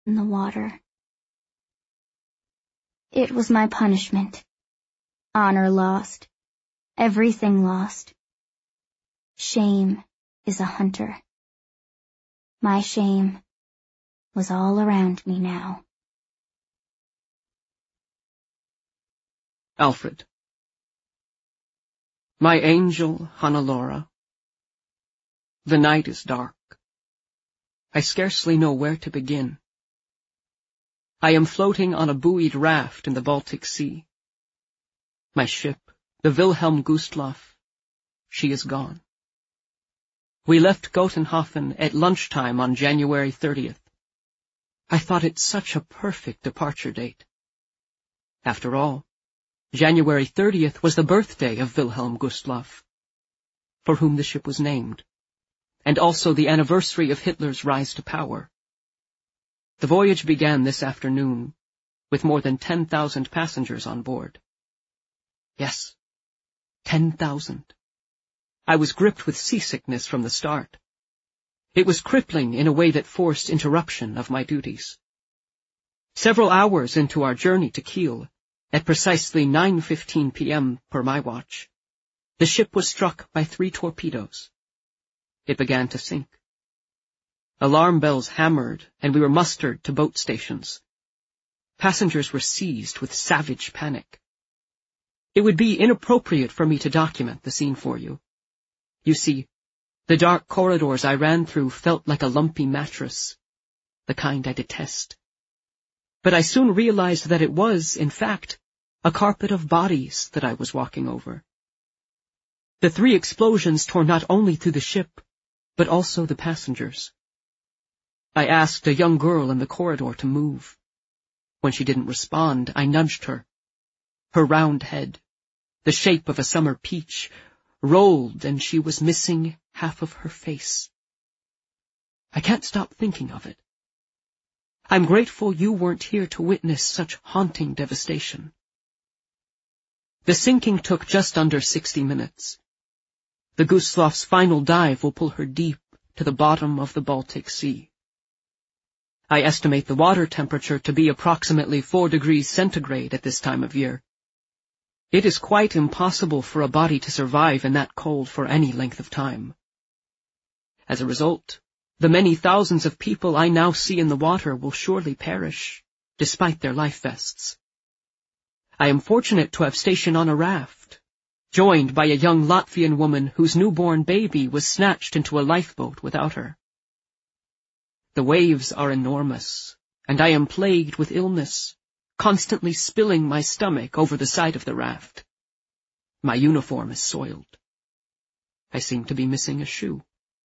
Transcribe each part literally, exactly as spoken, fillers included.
in the water. It was my punishment. Honor lost. Everything lost. Shame is a hunter. My shame was all around me now. Alfred. My angel, Hannelore. The night is dark. I scarcely know where to begin. I am floating on a buoyed raft in the Baltic Sea. My ship, the Wilhelm Gustloff, she is gone. We left Gotenhofen at lunchtime on January thirtieth. I thought it such a perfect departure date. After all, January thirtieth was the birthday of Wilhelm Gustloff, for whom the ship was named, and also the anniversary of Hitler's rise to power. The voyage began this afternoon, with more than ten thousand passengers on board. Yes, ten thousand. I was gripped with seasickness from the start. It was crippling in a way that forced interruption of my duties. Several hours into our journey to Kiel, at precisely nine fifteen p m per my watch, the ship was struck by three torpedoes. It began to sink. Alarm bells hammered, and we were mustered to boat stations. Passengers were seized with savage panic. It would be inappropriate for me to document the scene for you. You see, the dark corridors I ran through felt like a lumpy mattress, the kind I detest. But I soon realized that it was, in fact, a carpet of bodies that I was walking over. The three explosions tore not only through the ship, but also the passengers. I asked a young girl in the corridor to move. When she didn't respond, I nudged her. Her round head, the shape of a summer peach, rolled, and she was missing half of her face. I can't stop thinking of it. I'm grateful you weren't here to witness such haunting devastation. The sinking took just under sixty minutes. The Gustloff's final dive will pull her deep to the bottom of the Baltic Sea. I estimate the water temperature to be approximately four degrees centigrade at this time of year. It is quite impossible for a body to survive in that cold for any length of time. As a result, the many thousands of people I now see in the water will surely perish, despite their life vests. I am fortunate to have stationed on a raft, joined by a young Latvian woman whose newborn baby was snatched into a lifeboat without her. The waves are enormous, and I am plagued with illness, constantly spilling my stomach over the side of the raft. My uniform is soiled. I seem to be missing a shoe.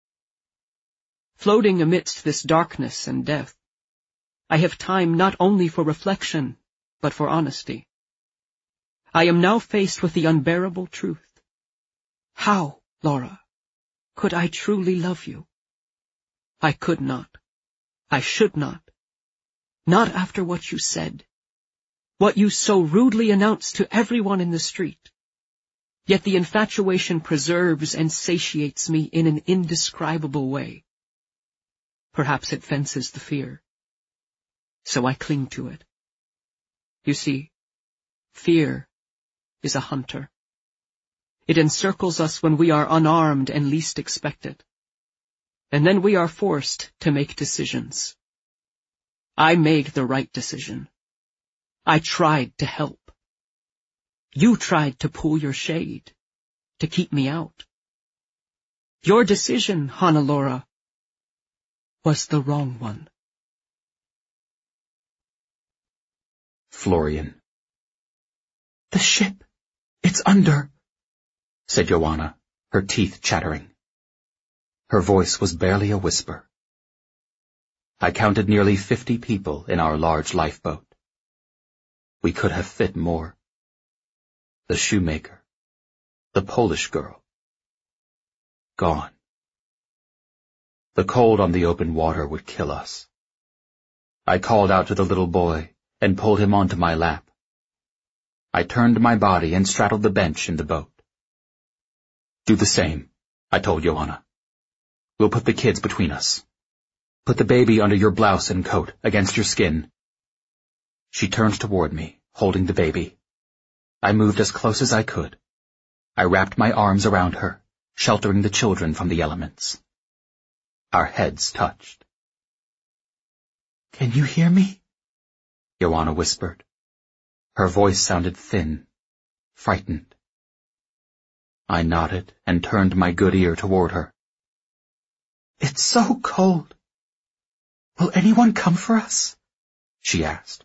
Floating amidst this darkness and death, I have time not only for reflection, but for honesty. I am now faced with the unbearable truth. How, Laura, could I truly love you? I could not. I should not. Not after what you said. What you so rudely announced to everyone in the street. Yet the infatuation preserves and satiates me in an indescribable way. Perhaps it fences the fear. So I cling to it. You see, fear is a hunter. It encircles us when we are unarmed and least expect it. And then we are forced to make decisions. I made the right decision. I tried to help. You tried to pull your shade, to keep me out. Your decision, Hannelore, was the wrong one. Florian. The ship, it's under, said Joanna, her teeth chattering. Her voice was barely a whisper. I counted nearly fifty people in our large lifeboat. We could have fit more. The shoemaker, the Polish girl, gone. The cold on the open water would kill us. I called out to the little boy and pulled him onto my lap. I turned my body and straddled the bench in the boat. Do the same, I told Joanna. We'll put the kids between us. Put the baby under your blouse and coat, against your skin. She turned toward me, holding the baby. I moved as close as I could. I wrapped my arms around her, sheltering the children from the elements. Our heads touched. "Can you hear me?" Joanna whispered. Her voice sounded thin, frightened. I nodded and turned my good ear toward her. "It's so cold. Will anyone come for us?" she asked.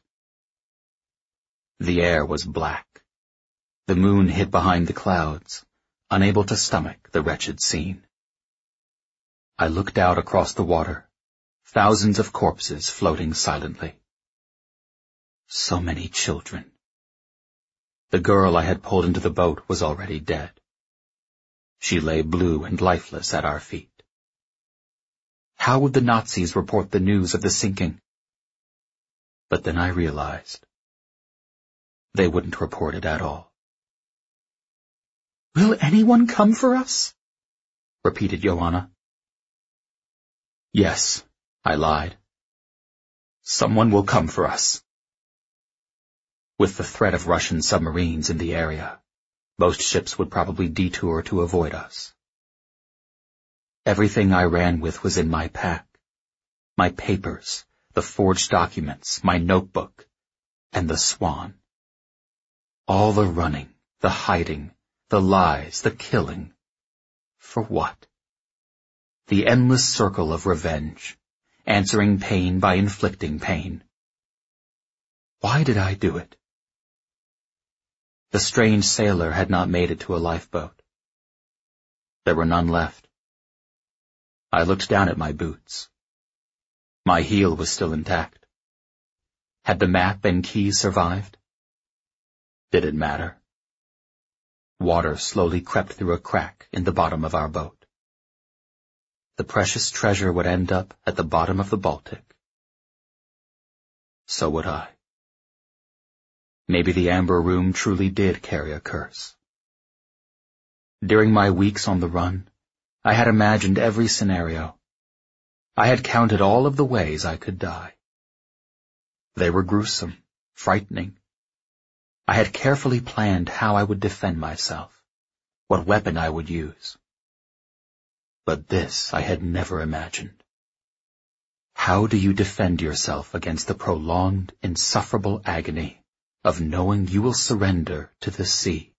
The air was black. The moon hid behind the clouds, unable to stomach the wretched scene. I looked out across the water, thousands of corpses floating silently. So many children. The girl I had pulled into the boat was already dead. She lay blue and lifeless at our feet. How would the Nazis report the news of the sinking? But then I realized they wouldn't report it at all. "Will anyone come for us?" repeated Joanna. "Yes," I lied. "Someone will come for us." With the threat of Russian submarines in the area, most ships would probably detour to avoid us. Everything I ran with was in my pack. My papers, the forged documents, my notebook, and the Swan. All the running, the hiding, the lies, the killing. For what? The endless circle of revenge, answering pain by inflicting pain. Why did I do it? The strange sailor had not made it to a lifeboat. There were none left. I looked down at my boots. My heel was still intact. Had the map and keys survived? Did it matter? Water slowly crept through a crack in the bottom of our boat. The precious treasure would end up at the bottom of the Baltic. So would I. Maybe the Amber Room truly did carry a curse. During my weeks on the run, I had imagined every scenario. I had counted all of the ways I could die. They were gruesome, frightening. I had carefully planned how I would defend myself, what weapon I would use. But this I had never imagined. How do you defend yourself against the prolonged, insufferable agony of knowing you will surrender to the sea?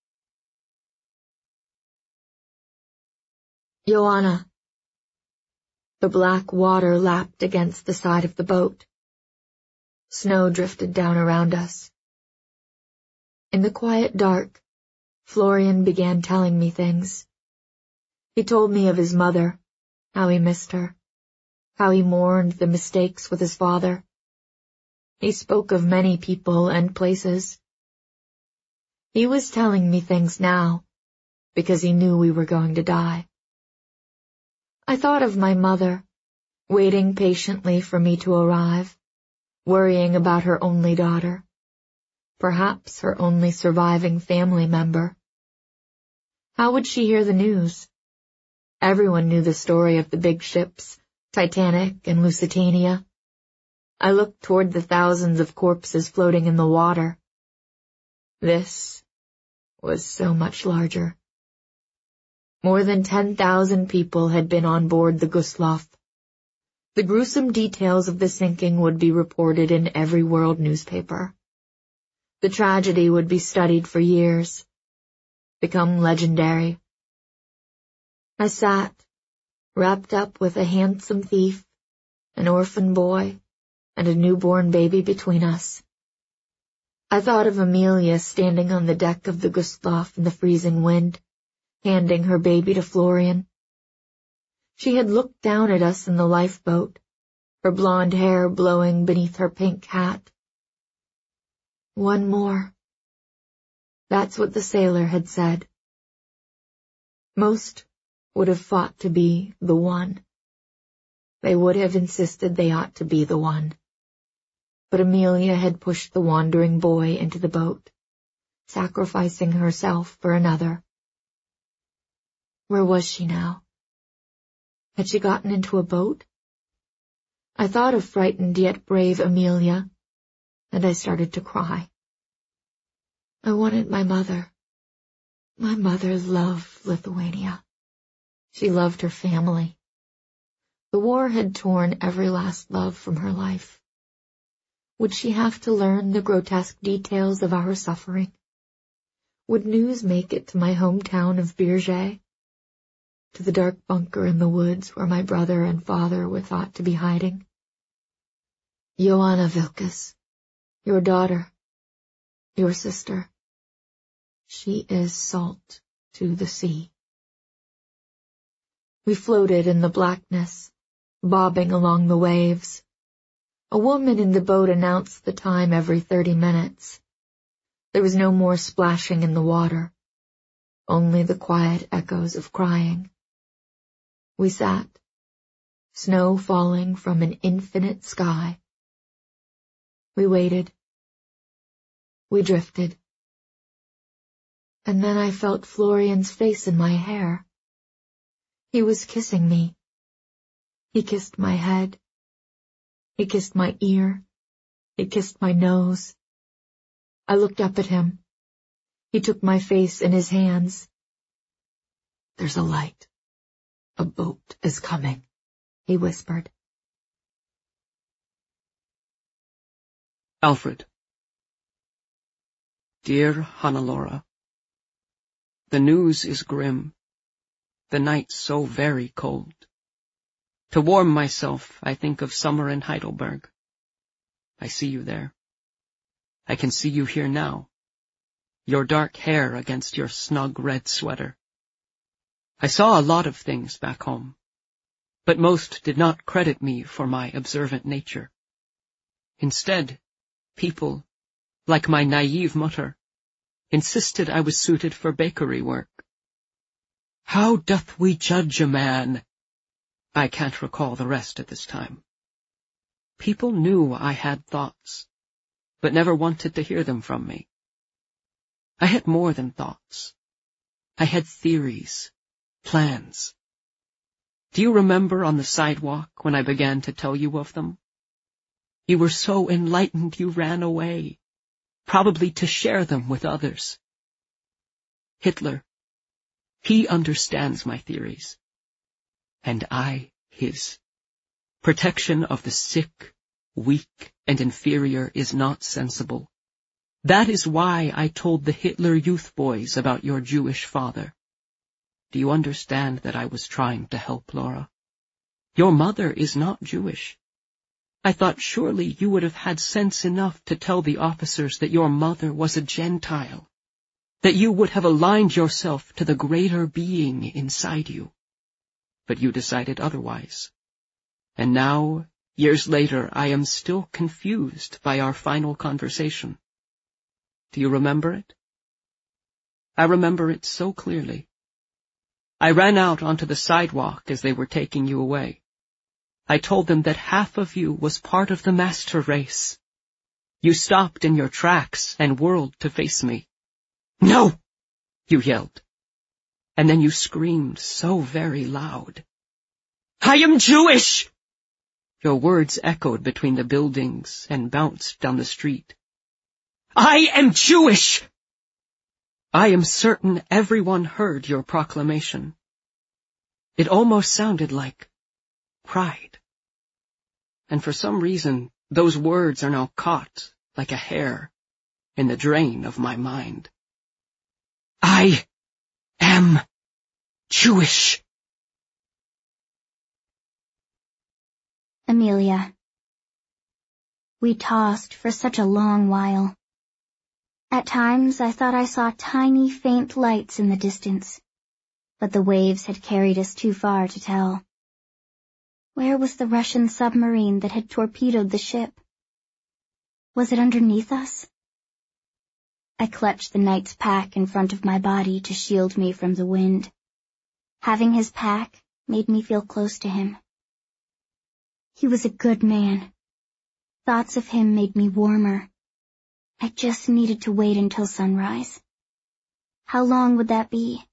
Joanna. The black water lapped against the side of the boat. Snow drifted down around us. In the quiet dark, Florian began telling me things. He told me of his mother, how he missed her, how he mourned the mistakes with his father. He spoke of many people and places. He was telling me things now, because he knew we were going to die. I thought of my mother, waiting patiently for me to arrive, worrying about her only daughter, perhaps her only surviving family member. How would she hear the news? Everyone knew the story of the big ships, Titanic and Lusitania. I looked toward the thousands of corpses floating in the water. This was so much larger. More than ten thousand people had been on board the Gustloff. The gruesome details of the sinking would be reported in every world newspaper. The tragedy would be studied for years, become legendary. I sat, wrapped up with a handsome thief, an orphan boy, and a newborn baby between us. I thought of Amelia standing on the deck of the Gustloff in the freezing wind, handing her baby to Florian. She had looked down at us in the lifeboat, her blonde hair blowing beneath her pink hat. One more. That's what the sailor had said. Most would have fought to be the one. They would have insisted they ought to be the one. But Amelia had pushed the wandering boy into the boat, sacrificing herself for another. Where was she now? Had she gotten into a boat? I thought of frightened yet brave Amelia, and I started to cry. I wanted my mother. My mother loved Lithuania. She loved her family. The war had torn every last love from her life. Would she have to learn the grotesque details of our suffering? Would news make it to my hometown of Birge, to the dark bunker in the woods where my brother and father were thought to be hiding? Joanna Vilkas, your daughter, your sister, she is salt to the sea. We floated in the blackness, bobbing along the waves. A woman in the boat announced the time every thirty minutes. There was no more splashing in the water, only the quiet echoes of crying. We sat, snow falling from an infinite sky. We waited. We drifted. And then I felt Florian's face in my hair. He was kissing me. He kissed my head. He kissed my ear. He kissed my nose. I looked up at him. He took my face in his hands. "There's a light. A boat is coming," he whispered. Alfred. Dear Hannelore, the news is grim, the night so very cold. To warm myself, I think of summer in Heidelberg. I see you there. I can see you here now, your dark hair against your snug red sweater. I saw a lot of things back home, but most did not credit me for my observant nature. Instead, people, like my naive mutter, insisted I was suited for bakery work. How doth we judge a man? I can't recall the rest at this time. People knew I had thoughts, but never wanted to hear them from me. I had more than thoughts. I had theories, plans. Do you remember on the sidewalk when I began to tell you of them? You were so enlightened you ran away, probably to share them with others. Hitler, he understands my theories, and I his. Protection of the sick, weak, and inferior is not sensible. That is why I told the Hitler Youth boys about your Jewish father. Do you understand that I was trying to help, Laura? Your mother is not Jewish. I thought surely you would have had sense enough to tell the officers that your mother was a Gentile, that you would have aligned yourself to the greater being inside you. But you decided otherwise. And now, years later, I am still confused by our final conversation. Do you remember it? I remember it so clearly. I ran out onto the sidewalk as they were taking you away. I told them that half of you was part of the master race. You stopped in your tracks and whirled to face me. "No!" you yelled. And then you screamed so very loud. "I am Jewish!" Your words echoed between the buildings and bounced down the street. "I am Jewish!" I am certain everyone heard your proclamation. It almost sounded like pride. And for some reason, those words are now caught like a hair in the drain of my mind. I am Jewish. Amelia. We tossed for such a long while. At times I thought I saw tiny, faint lights in the distance, but the waves had carried us too far to tell. Where was the Russian submarine that had torpedoed the ship? Was it underneath us? I clutched the knight's pack in front of my body to shield me from the wind. Having his pack made me feel close to him. He was a good man. Thoughts of him made me warmer. I just needed to wait until sunrise. How long would that be?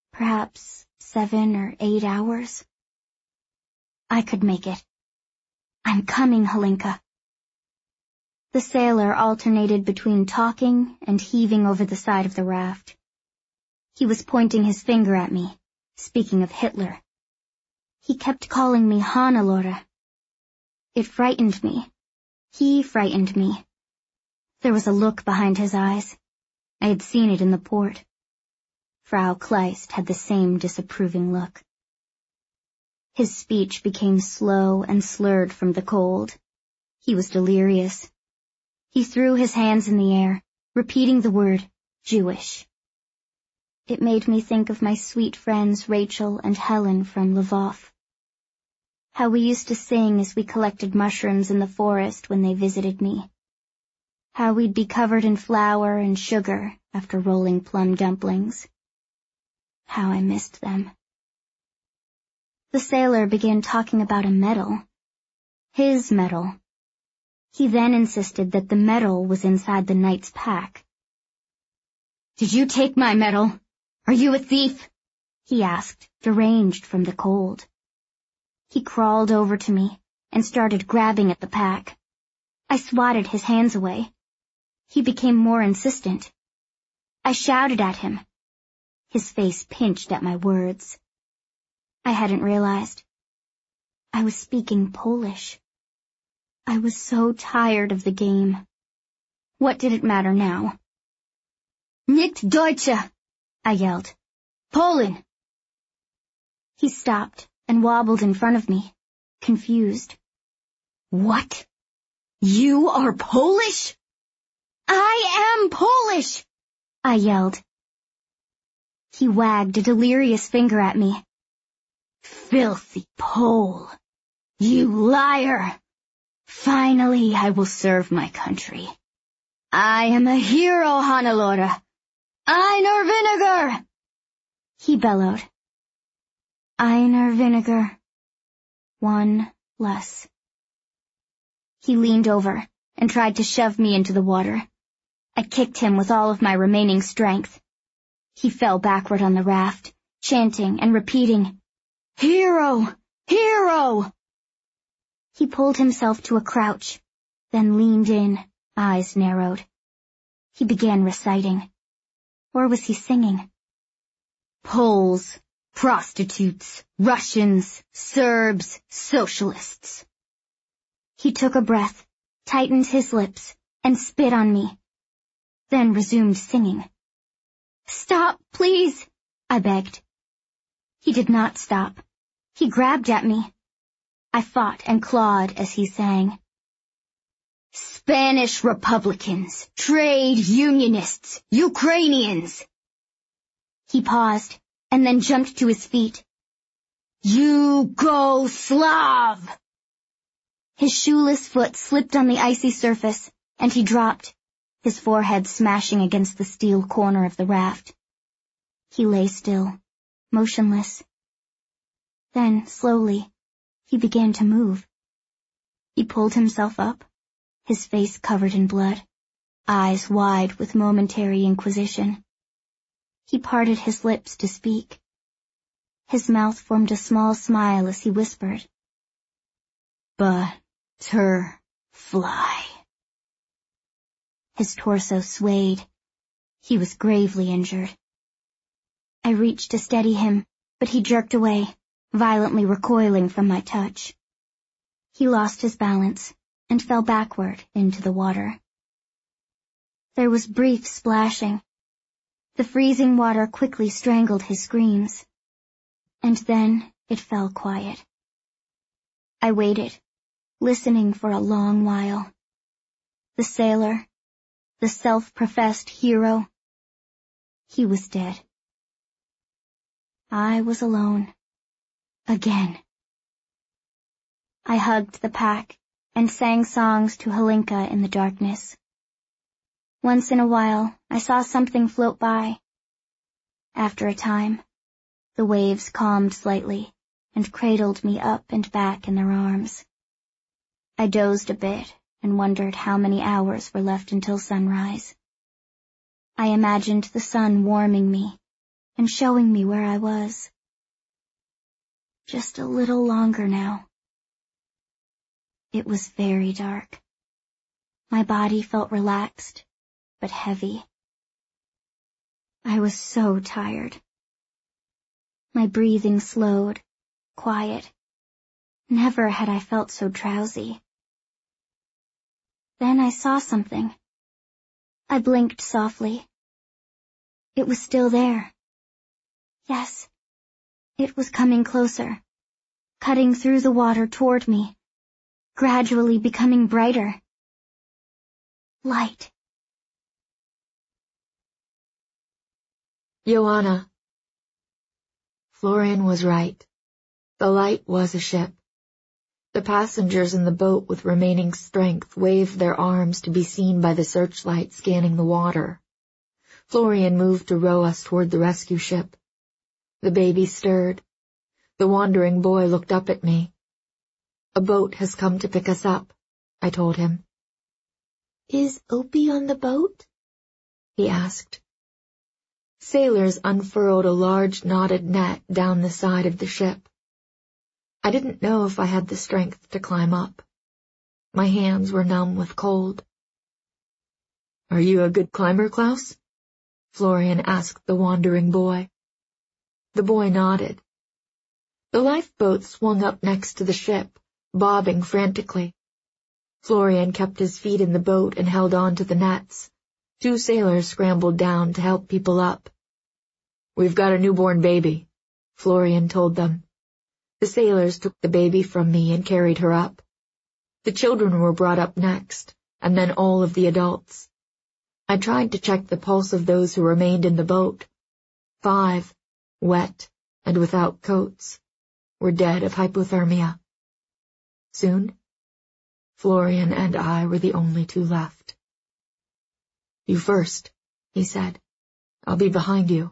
Perhaps seven or eight hours? I could make it. I'm coming, Halinka. The sailor alternated between talking and heaving over the side of the raft. He was pointing his finger at me, speaking of Hitler. He kept calling me Hannelore. It frightened me. He frightened me. There was a look behind his eyes. I had seen it in the port. Frau Kleist had the same disapproving look. His speech became slow and slurred from the cold. He was delirious. He threw his hands in the air, repeating the word, Jewish. It made me think of my sweet friends Rachel and Helen from Lvov. How we used to sing as we collected mushrooms in the forest when they visited me. How we'd be covered in flour and sugar after rolling plum dumplings. How I missed them. The sailor began talking about a medal. His medal. He then insisted that the medal was inside the knight's pack. "Did you take my medal? Are you a thief?" he asked, deranged from the cold. He crawled over to me and started grabbing at the pack. I swatted his hands away. He became more insistent. I shouted at him. His face pinched at my words. I hadn't realized. I was speaking Polish. I was so tired of the game. What did it matter now? "Nicht Deutsche!" I yelled. "Polen!" He stopped and wobbled in front of me, confused. "What? You are Polish?" "I am Polish!" I yelled. He wagged a delirious finger at me. "Filthy Pole! You liar! Finally I will serve my country. I am a hero, Hannelore! Einer vinegar!" He bellowed. Einer vinegar. One less. He leaned over and tried to shove me into the water. I kicked him with all of my remaining strength. He fell backward on the raft, chanting and repeating, "Hero! Hero!" He pulled himself to a crouch, then leaned in, eyes narrowed. He began reciting. Or was he singing? Poles, prostitutes, Russians, Serbs, socialists. He took a breath, tightened his lips, and spit on me, then resumed singing. "Stop, please," I begged. He did not stop. He grabbed at me. I fought and clawed as he sang. "Spanish Republicans, trade unionists, Ukrainians." He paused and then jumped to his feet. "Yugoslav!" His shoeless foot slipped on the icy surface, and he dropped, his forehead smashing against the steel corner of the raft. He lay still, motionless. Then, slowly, he began to move. He pulled himself up, his face covered in blood, eyes wide with momentary inquisition. He parted his lips to speak. His mouth formed a small smile as he whispered, "Butterfly." His torso swayed. He was gravely injured. I reached to steady him, but he jerked away, violently recoiling from my touch. He lost his balance and fell backward into the water. There was brief splashing. The freezing water quickly strangled his screams. And then it fell quiet. I waited, listening for a long while. The sailor, the self-professed hero, he was dead. I was alone. Again. I hugged the pack and sang songs to Halinka in the darkness. Once in a while, I saw something float by. After a time, the waves calmed slightly and cradled me up and back in their arms. I dozed a bit and wondered how many hours were left until sunrise. I imagined the sun warming me and showing me where I was. Just a little longer now. It was very dark. My body felt relaxed, but heavy. I was so tired. My breathing slowed, quiet. Never had I felt so drowsy. Then I saw something. I blinked softly. It was still there. Yes, it was coming closer, cutting through the water toward me, gradually becoming brighter. Light. Joanna. Florian was right. The light was a ship. The passengers in the boat with remaining strength waved their arms to be seen by the searchlight scanning the water. Florian moved to row us toward the rescue ship. The baby stirred. The wandering boy looked up at me. A boat has come to pick us up, I told him. Is Opie on the boat? He asked. Sailors unfurled a large knotted net down the side of the ship. I didn't know if I had the strength to climb up. My hands were numb with cold. Are you a good climber, Klaus? Florian asked the wandering boy. The boy nodded. The lifeboat swung up next to the ship, bobbing frantically. Florian kept his feet in the boat and held on to the nets. Two sailors scrambled down to help people up. We've got a newborn baby, Florian told them. The sailors took the baby from me and carried her up. The children were brought up next, and then all of the adults. I tried to check the pulse of those who remained in the boat. Five, wet and without coats, were dead of hypothermia. Soon, Florian and I were the only two left. You first, he said. I'll be behind you.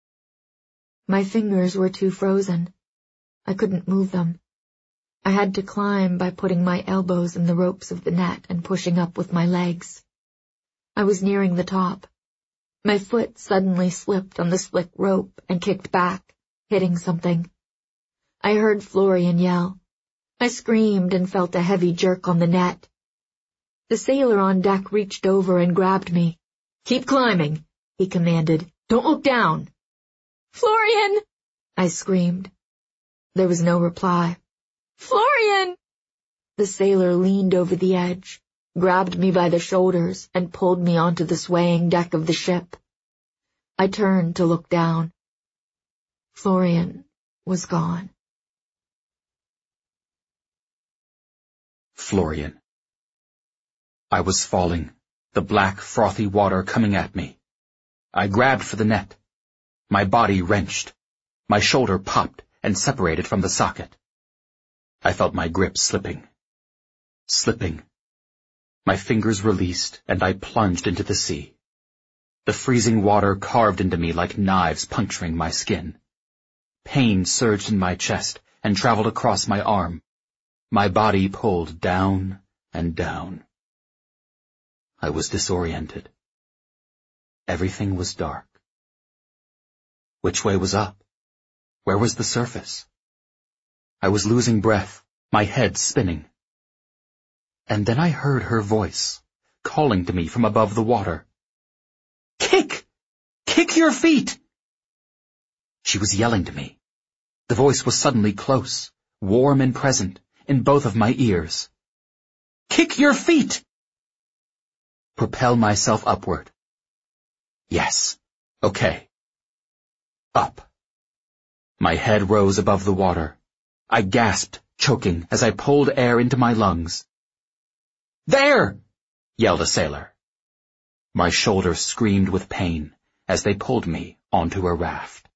My fingers were too frozen. I couldn't move them. I had to climb by putting my elbows in the ropes of the net and pushing up with my legs. I was nearing the top. My foot suddenly slipped on the slick rope and kicked back, hitting something. I heard Florian yell. I screamed and felt a heavy jerk on the net. The sailor on deck reached over and grabbed me. Keep climbing, he commanded. Don't look down. Florian! I screamed. There was no reply. Florian! The sailor leaned over the edge, grabbed me by the shoulders, and pulled me onto the swaying deck of the ship. I turned to look down. Florian was gone. Florian. I was falling, the black, frothy water coming at me. I grabbed for the net. My body wrenched. My shoulder popped and separated from the socket. I felt my grip slipping. Slipping. My fingers released, and I plunged into the sea. The freezing water carved into me like knives puncturing my skin. Pain surged in my chest and traveled across my arm. My body pulled down and down. I was disoriented. Everything was dark. Which way was up? Where was the surface? I was losing breath, my head spinning. And then I heard her voice, calling to me from above the water. Kick! Kick your feet! She was yelling to me. The voice was suddenly close, warm and present, in both of my ears. Kick your feet! Propel myself upward. Yes, okay. Up. My head rose above the water. I gasped, choking, as I pulled air into my lungs. There! Yelled a sailor. My shoulders screamed with pain as they pulled me onto a raft.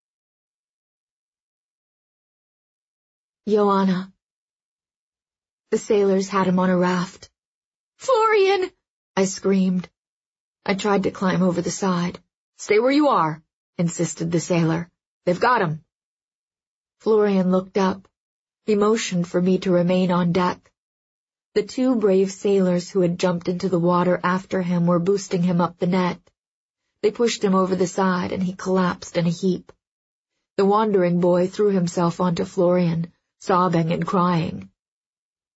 Joanna. The sailors had him on a raft. Florian! I screamed. I tried to climb over the side. Stay where you are, insisted the sailor. They've got him. Florian looked up. He motioned for me to remain on deck. The two brave sailors who had jumped into the water after him were boosting him up the net. They pushed him over the side, and he collapsed in a heap. The wandering boy threw himself onto Florian, sobbing and crying.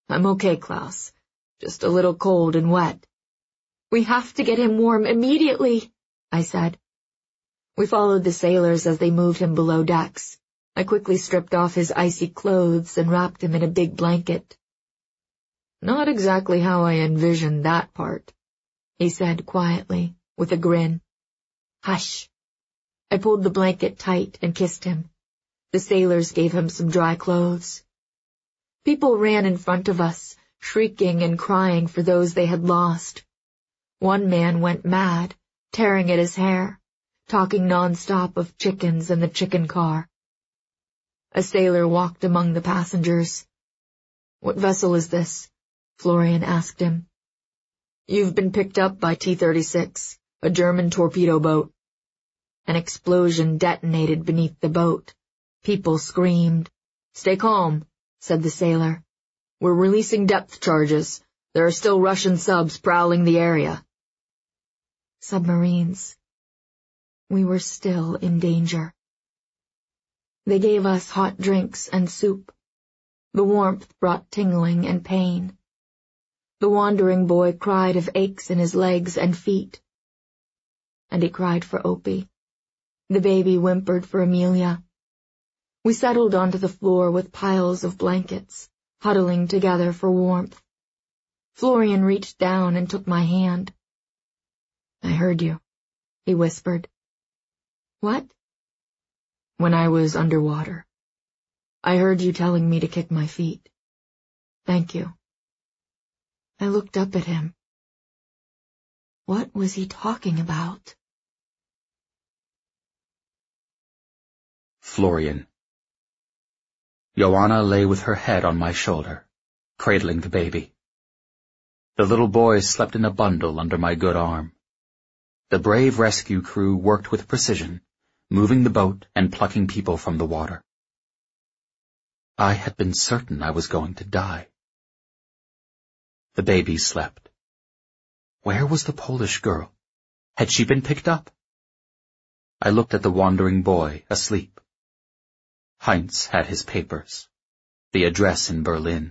I'm okay, Klaus. Just a little cold and wet. We have to get him warm immediately, I said. We followed the sailors as they moved him below decks. I quickly stripped off his icy clothes and wrapped him in a big blanket. Not exactly how I envisioned that part, he said quietly, with a grin. Hush. I pulled the blanket tight and kissed him. The sailors gave him some dry clothes. People ran in front of us, shrieking and crying for those they had lost. One man went mad, tearing at his hair, talking non-stop of chickens and the chicken car. A sailor walked among the passengers. What vessel is this? Florian asked him. You've been picked up by T thirty-six, a German torpedo boat. An explosion detonated beneath the boat. People screamed. Stay calm, said the sailor. We're releasing depth charges. There are still Russian subs prowling the area. Submarines. We were still in danger. They gave us hot drinks and soup. The warmth brought tingling and pain. The wandering boy cried of aches in his legs and feet. And he cried for Opie. The baby whimpered for Amelia. We settled onto the floor with piles of blankets, huddling together for warmth. Florian reached down and took my hand. I heard you, he whispered. What? When I was underwater. I heard you telling me to kick my feet. Thank you. I looked up at him. What was he talking about? Florian. Joanna lay with her head on my shoulder, cradling the baby. The little boy slept in a bundle under my good arm. The brave rescue crew worked with precision, moving the boat and plucking people from the water. I had been certain I was going to die. The baby slept. Where was the Polish girl? Had she been picked up? I looked at the wandering boy, asleep. Heinz had his papers, the address in Berlin.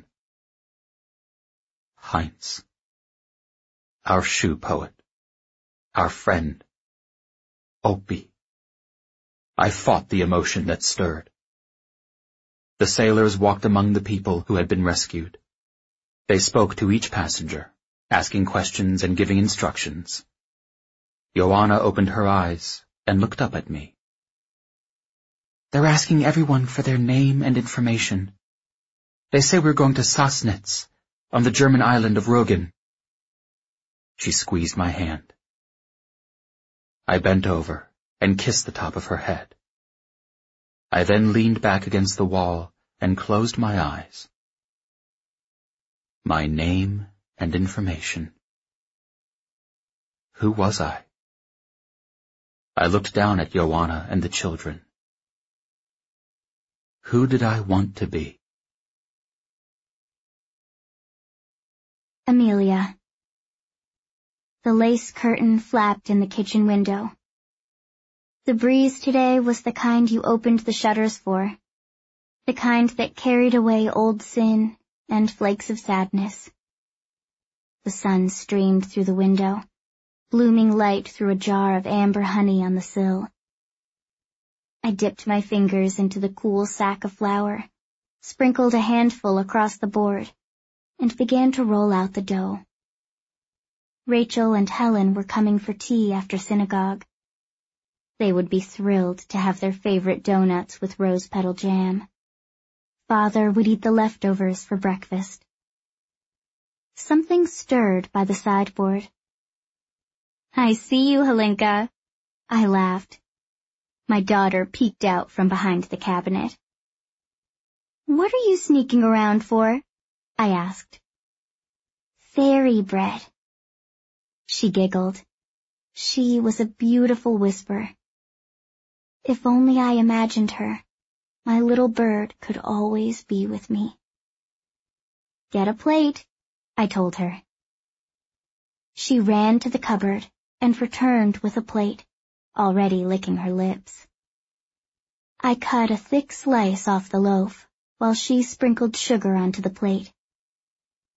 Heinz. Our shoe poet. Our friend. Opie. I fought the emotion that stirred. The sailors walked among the people who had been rescued. They spoke to each passenger, asking questions and giving instructions. Joanna opened her eyes and looked up at me. They're asking everyone for their name and information. They say we're going to Sassnitz, on the German island of Rügen. She squeezed my hand. I bent over and kissed the top of her head. I then leaned back against the wall and closed my eyes. My name and information. Who was I? I looked down at Joanna and the children. Who did I want to be? Amelia. The lace curtain flapped in the kitchen window. The breeze today was the kind you opened the shutters for, the kind that carried away old sin and flakes of sadness. The sun streamed through the window, blooming light through a jar of amber honey on the sill. I dipped my fingers into the cool sack of flour, sprinkled a handful across the board, and began to roll out the dough. Rachel and Helen were coming for tea after synagogue. They would be thrilled to have their favorite donuts with rose petal jam. Father would eat the leftovers for breakfast. Something stirred by the sideboard. I see you, Helenka. I laughed. My daughter peeked out from behind the cabinet. What are you sneaking around for? I asked. Fairy bread. She giggled. She was a beautiful whisper. If only I imagined her, my little bird could always be with me. Get a plate, I told her. She ran to the cupboard and returned with a plate, already licking her lips. I cut a thick slice off the loaf, while she sprinkled sugar onto the plate.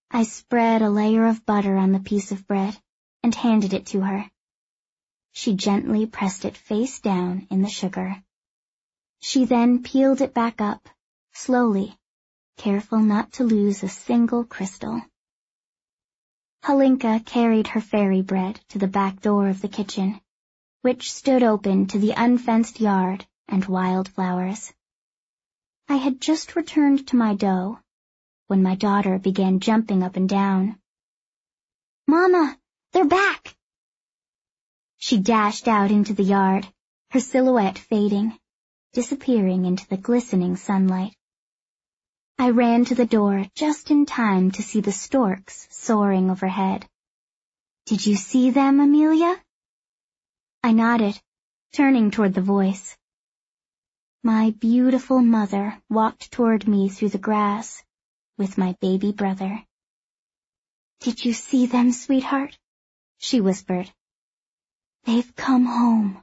I spread a layer of butter on the piece of bread and handed it to her. She gently pressed it face down in the sugar. She then peeled it back up, slowly, careful not to lose a single crystal. Halinka carried her fairy bread to the back door of the kitchen, which stood open to the unfenced yard and wildflowers. I had just returned to my dough when my daughter began jumping up and down. "Mama, they're back!" She dashed out into the yard, her silhouette fading, disappearing into the glistening sunlight. I ran to the door just in time to see the storks soaring overhead. "Did you see them, Amelia?" I nodded, turning toward the voice. My beautiful mother walked toward me through the grass with my baby brother. "Did you see them, sweetheart?" she whispered. "They've come home."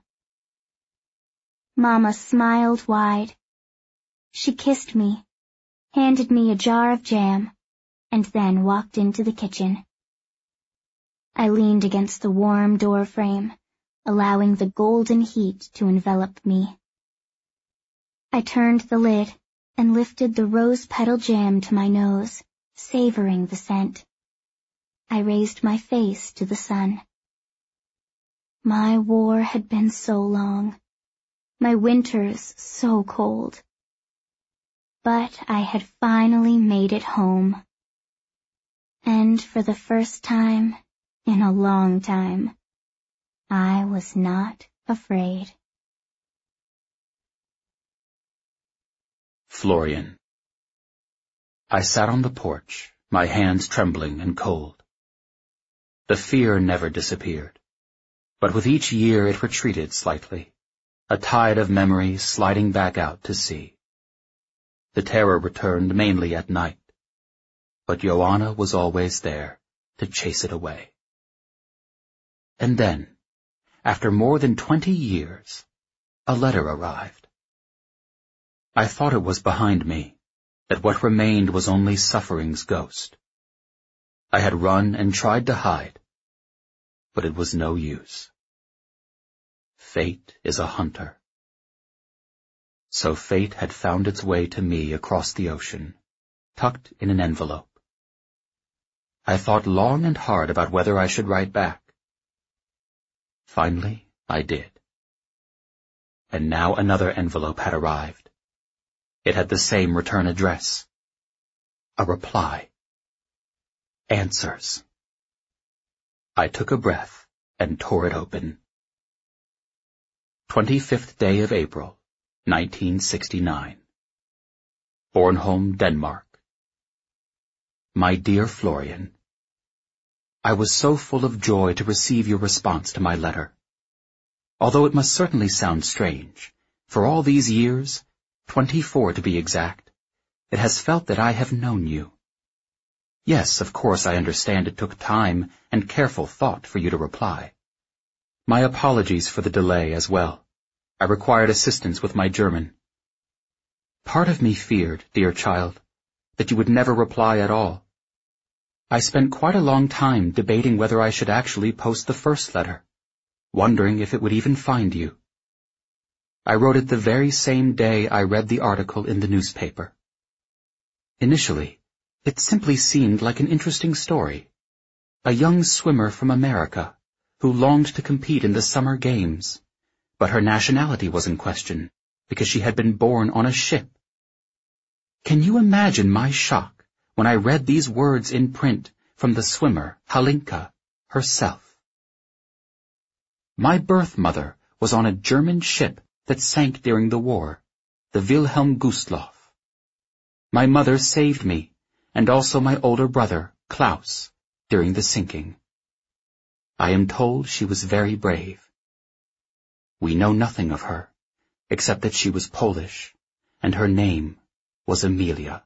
Mama smiled wide. She kissed me, handed me a jar of jam, and then walked into the kitchen. I leaned against the warm door frame, allowing the golden heat to envelop me. I turned the lid and lifted the rose petal jam to my nose, savoring the scent. I raised my face to the sun. My war had been so long, my winters so cold. But I had finally made it home. And for the first time in a long time, I was not afraid. Florian. I sat on the porch, my hands trembling and cold. The fear never disappeared, but with each year it retreated slightly, a tide of memories sliding back out to sea. The terror returned mainly at night, but Joanna was always there to chase it away. And then, after more than twenty years, a letter arrived. I thought it was behind me, that what remained was only suffering's ghost. I had run and tried to hide, but it was no use. Fate is a hunter. So fate had found its way to me across the ocean, tucked in an envelope. I thought long and hard about whether I should write back. Finally, I did. And now another envelope had arrived. It had the same return address. A reply. Answers. I took a breath and tore it open. twenty-fifth day of April, nineteen sixty-nine. Bornholm, Denmark. My dear Florian, I was so full of joy to receive your response to my letter. Although it must certainly sound strange, for all these years, twenty-four to be exact, it has felt that I have known you. Yes, of course I understand it took time and careful thought for you to reply. My apologies for the delay as well. I required assistance with my German. Part of me feared, dear child, that you would never reply at all. I spent quite a long time debating whether I should actually post the first letter, wondering if it would even find you. I wrote it the very same day I read the article in the newspaper. Initially, it simply seemed like an interesting story. A young swimmer from America who longed to compete in the summer games, but her nationality was in question because she had been born on a ship. Can you imagine my shock when I read these words in print from the swimmer, Halinka, herself? My birth mother was on a German ship that sank during the war, the Wilhelm Gustloff. My mother saved me, and also my older brother, Klaus, during the sinking. I am told she was very brave. We know nothing of her, except that she was Polish, and her name was Amelia.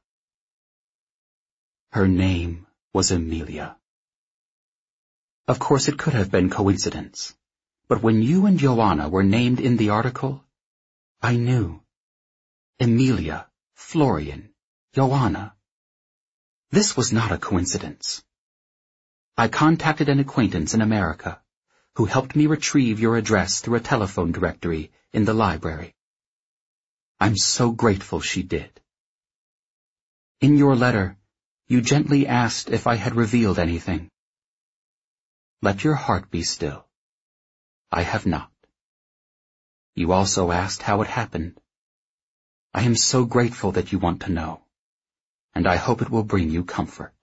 Her name was Amelia. Of course it could have been coincidence, but when you and Joanna were named in the article, I knew. Amelia, Florian, Joanna. This was not a coincidence. I contacted an acquaintance in America who helped me retrieve your address through a telephone directory in the library. I'm so grateful she did. In your letter, you gently asked if I had revealed anything. Let your heart be still. I have not. You also asked how it happened. I am so grateful that you want to know, and I hope it will bring you comfort.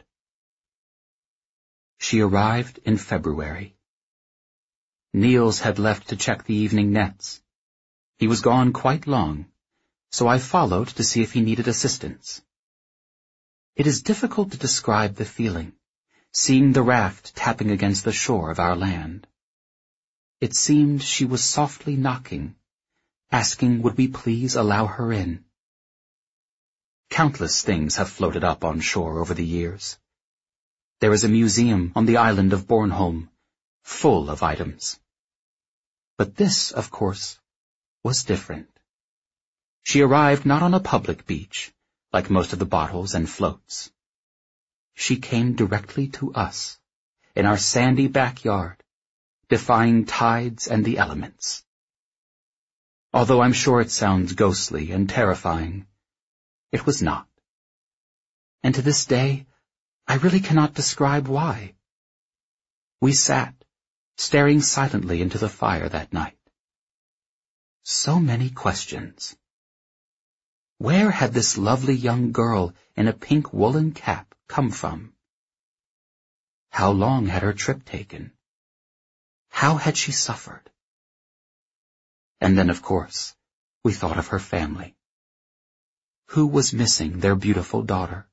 She arrived in February. Niels had left to check the evening nets. He was gone quite long, so I followed to see if he needed assistance. It is difficult to describe the feeling, seeing the raft tapping against the shore of our land. It seemed she was softly knocking, asking would we please allow her in. Countless things have floated up on shore over the years. There is a museum on the island of Bornholm, full of items. But this, of course, was different. She arrived not on a public beach, like most of the bottles and floats. She came directly to us, in our sandy backyard, defying tides and the elements. Although I'm sure it sounds ghostly and terrifying, it was not. And to this day, I really cannot describe why. We sat, staring silently into the fire that night. So many questions. Where had this lovely young girl in a pink woolen cap come from? How long had her trip taken? How had she suffered? And then, of course, we thought of her family. Who was missing their beautiful daughter?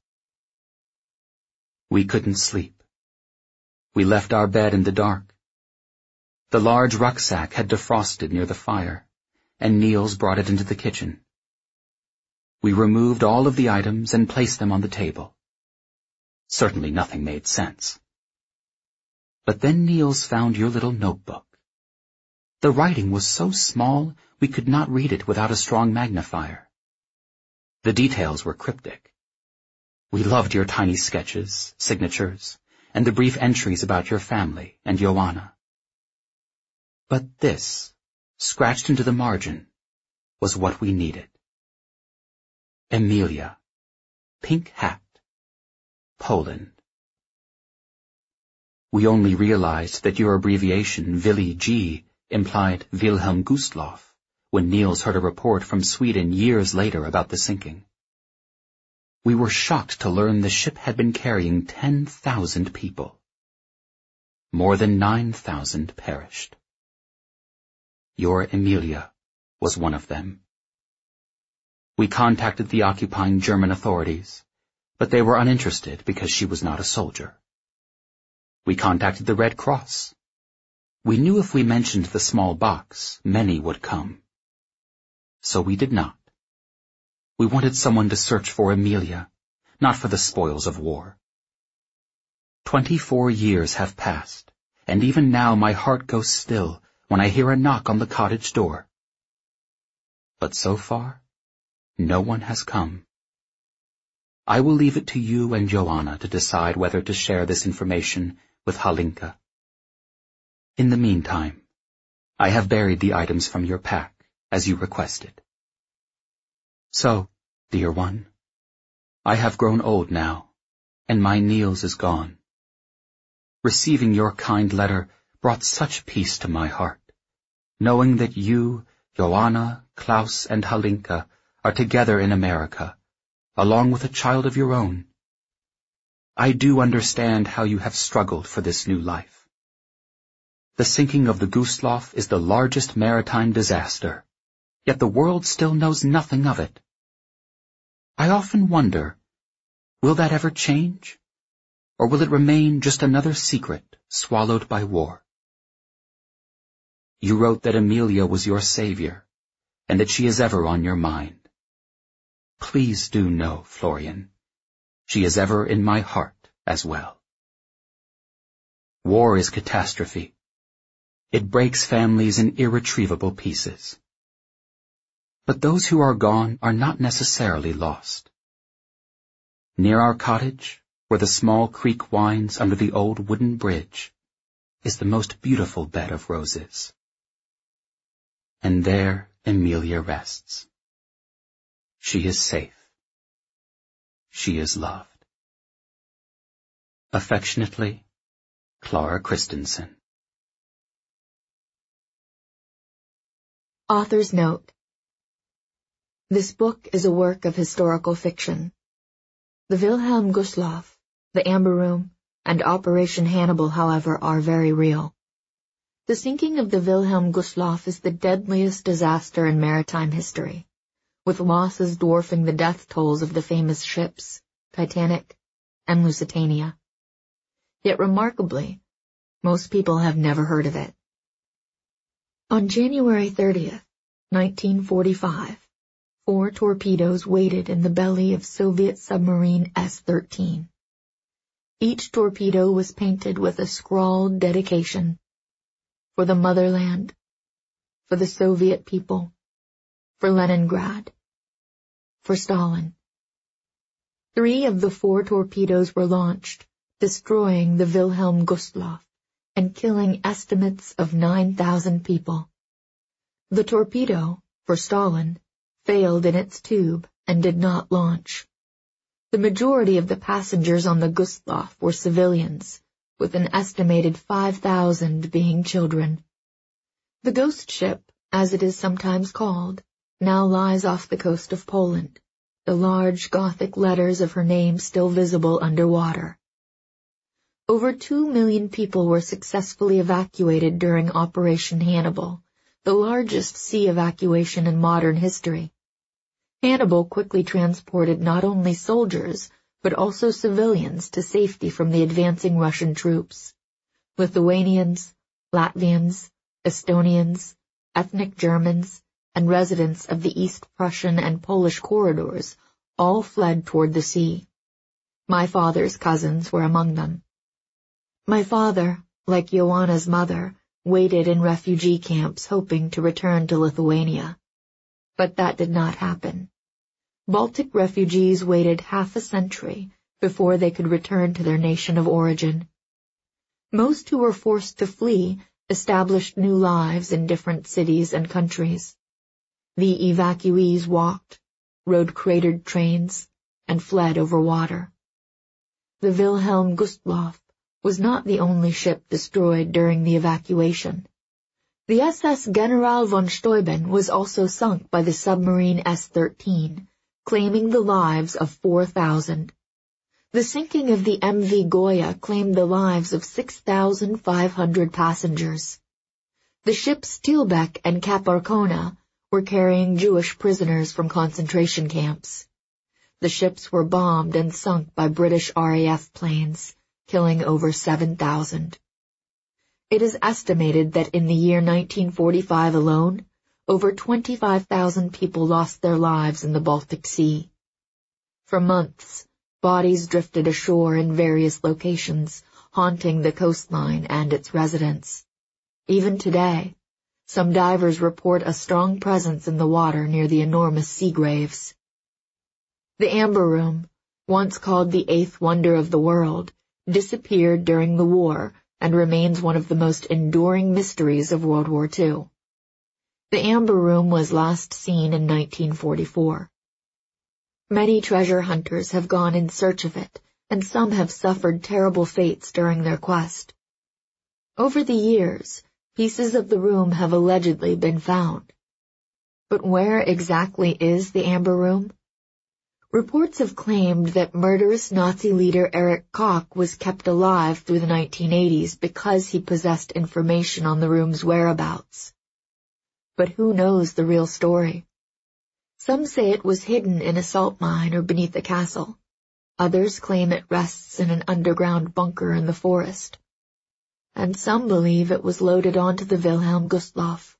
We couldn't sleep. We left our bed in the dark. The large rucksack had defrosted near the fire, and Niels brought it into the kitchen. We removed all of the items and placed them on the table. Certainly nothing made sense. But then Niels found your little notebook. The writing was so small we could not read it without a strong magnifier. The details were cryptic. We loved your tiny sketches, signatures, and the brief entries about your family and Joanna. But this, scratched into the margin, was what we needed. Emilia, pink hat, Poland. We only realized that your abbreviation Willy G implied Wilhelm Gustloff when Niels heard a report from Sweden years later about the sinking. We were shocked to learn the ship had been carrying ten thousand people. More than nine thousand perished. Your Emilia was one of them. We contacted the occupying German authorities, but they were uninterested because she was not a soldier. We contacted the Red Cross. We knew if we mentioned the small box, many would come. So we did not. We wanted someone to search for Emilia, not for the spoils of war. Twenty-four years have passed, and even now my heart goes still when I hear a knock on the cottage door. But so far, no one has come. I will leave it to you and Joanna to decide whether to share this information with Halinka. In the meantime, I have buried the items from your pack, as you requested. So, dear one, I have grown old now, and my Niels is gone. Receiving your kind letter brought such peace to my heart, knowing that you, Joanna, Klaus, and Halinka are together in America, along with a child of your own. I do understand how you have struggled for this new life. The sinking of the Gustloff is the largest maritime disaster, yet the world still knows nothing of it. I often wonder, will that ever change? Or will it remain just another secret swallowed by war? You wrote that Emilia was your savior, and that she is ever on your mind. Please do know, Florian, she is ever in my heart as well. War is catastrophe. It breaks families in irretrievable pieces. But those who are gone are not necessarily lost. Near our cottage, where the small creek winds under the old wooden bridge, is the most beautiful bed of roses. And there Emilia rests. She is safe. She is loved. Affectionately, Clara Christensen. Author's note. This book is a work of historical fiction. The Wilhelm Gustloff, the Amber Room, and Operation Hannibal, however, are very real. The sinking of the Wilhelm Gustloff is the deadliest disaster in maritime history, with losses dwarfing the death tolls of the famous ships, Titanic and Lusitania. Yet remarkably, most people have never heard of it. On January thirtieth, nineteen forty-five, four torpedoes waited in the belly of Soviet submarine S thirteen. Each torpedo was painted with a scrawled dedication: for the motherland, for the Soviet people, for Leningrad, for Stalin. Three of the four torpedoes were launched, destroying the Wilhelm Gustloff and killing estimates of nine thousand people. The torpedo, for Stalin, failed in its tube and did not launch. The majority of the passengers on the Gustloff were civilians, with an estimated five thousand being children. The ghost ship, as it is sometimes called, now lies off the coast of Poland, the large Gothic letters of her name still visible underwater. Over two million people were successfully evacuated during Operation Hannibal, the largest sea evacuation in modern history. Hannibal quickly transported not only soldiers, but also civilians to safety from the advancing Russian troops. Lithuanians, Latvians, Estonians, ethnic Germans, and residents of the East Prussian and Polish corridors all fled toward the sea. My father's cousins were among them. My father, like Joanna's mother, waited in refugee camps hoping to return to Lithuania. But that did not happen. Baltic refugees waited half a century before they could return to their nation of origin. Most who were forced to flee established new lives in different cities and countries. The evacuees walked, rode cratered trains, and fled over water. The Wilhelm Gustloff was not the only ship destroyed during the evacuation. The S S General von Steuben was also sunk by the submarine S thirteen, claiming the lives of four thousand. The sinking of the M V Goya claimed the lives of six thousand five hundred passengers. The ships Stielbeck and Capricorna were carrying Jewish prisoners from concentration camps. The ships were bombed and sunk by British R A F planes, killing over seven thousand. It is estimated that in the year nineteen forty-five alone, over twenty-five thousand people lost their lives in the Baltic Sea. For months, bodies drifted ashore in various locations, haunting the coastline and its residents. Even today, some divers report a strong presence in the water near the enormous sea graves. The Amber Room, once called the eighth wonder of the world, disappeared during the war and remains one of the most enduring mysteries of World War Two. The Amber Room was last seen in nineteen forty-four. Many treasure hunters have gone in search of it, and some have suffered terrible fates during their quest. Over the years, pieces of the room have allegedly been found. But where exactly is the Amber Room? Reports have claimed that murderous Nazi leader Erich Koch was kept alive through the nineteen eighties because he possessed information on the room's whereabouts. But who knows the real story? Some say it was hidden in a salt mine or beneath a castle. Others claim it rests in an underground bunker in the forest. And some believe it was loaded onto the Wilhelm Gustloff.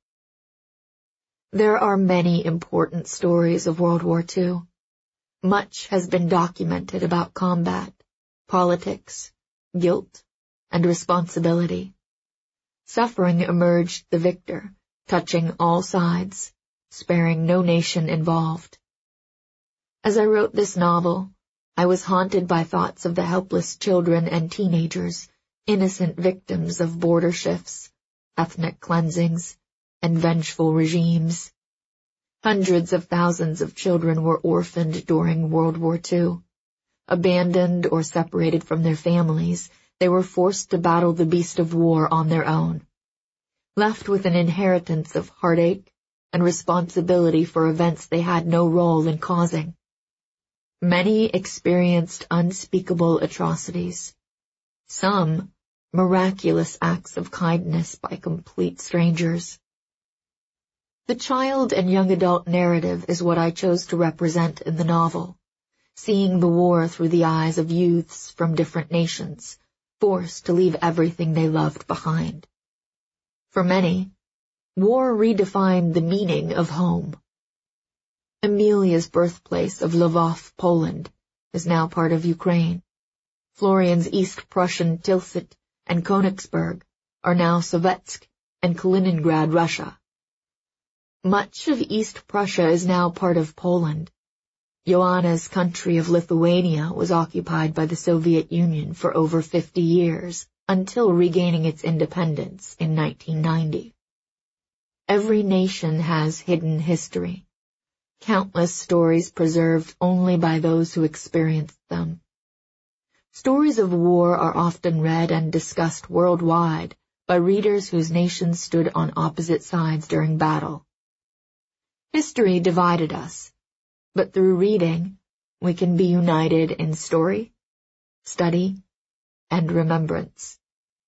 There are many important stories of World War Two. Much has been documented about combat, politics, guilt, and responsibility. Suffering emerged the victor, touching all sides, sparing no nation involved. As I wrote this novel, I was haunted by thoughts of the helpless children and teenagers, innocent victims of border shifts, ethnic cleansings, and vengeful regimes. Hundreds of thousands of children were orphaned during World War Two. Abandoned or separated from their families, they were forced to battle the beast of war on their own. Left with an inheritance of heartache and responsibility for events they had no role in causing. Many experienced unspeakable atrocities. Some miraculous acts of kindness by complete strangers. The child and young adult narrative is what I chose to represent in the novel, seeing the war through the eyes of youths from different nations, forced to leave everything they loved behind. For many, war redefined the meaning of home. Emilia's birthplace of Lvov, Poland, is now part of Ukraine. Florian's East Prussian Tilsit and Königsberg are now Sovetsk and Kaliningrad, Russia. Much of East Prussia is now part of Poland. Joanna's country of Lithuania was occupied by the Soviet Union for over fifty years, until regaining its independence in nineteen ninety. Every nation has hidden history, countless stories preserved only by those who experienced them. Stories of war are often read and discussed worldwide by readers whose nations stood on opposite sides during battle. History divided us, but through reading, we can be united in story, study, and remembrance.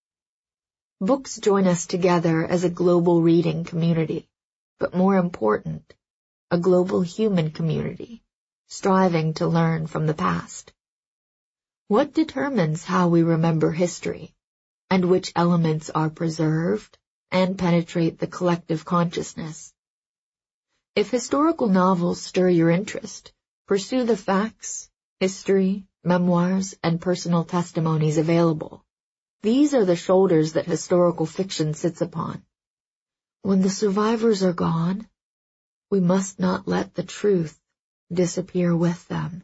Books join us together as a global reading community, but more important, a global human community, striving to learn from the past. What determines how we remember history, and which elements are preserved and penetrate the collective consciousness? If historical novels stir your interest, pursue the facts, history, memoirs, and personal testimonies available. These are the shoulders that historical fiction sits upon. When the survivors are gone, we must not let the truth disappear with them.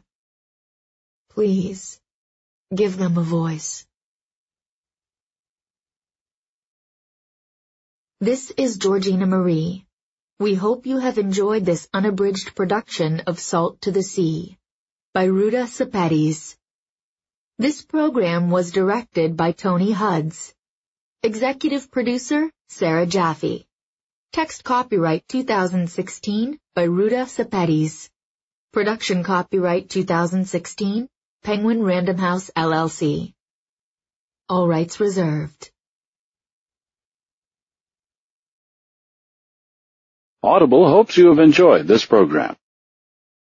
Please, give them a voice. This is Georgina Marie. We hope you have enjoyed this unabridged production of Salt to the Sea by Ruta Sepetys. This program was directed by Tony Hudds. Executive producer, Sarah Jaffe. Text copyright two thousand sixteen by Ruta Sepetys. Production copyright two thousand sixteen, Penguin Random House L L C. All rights reserved. Audible hopes you have enjoyed this program.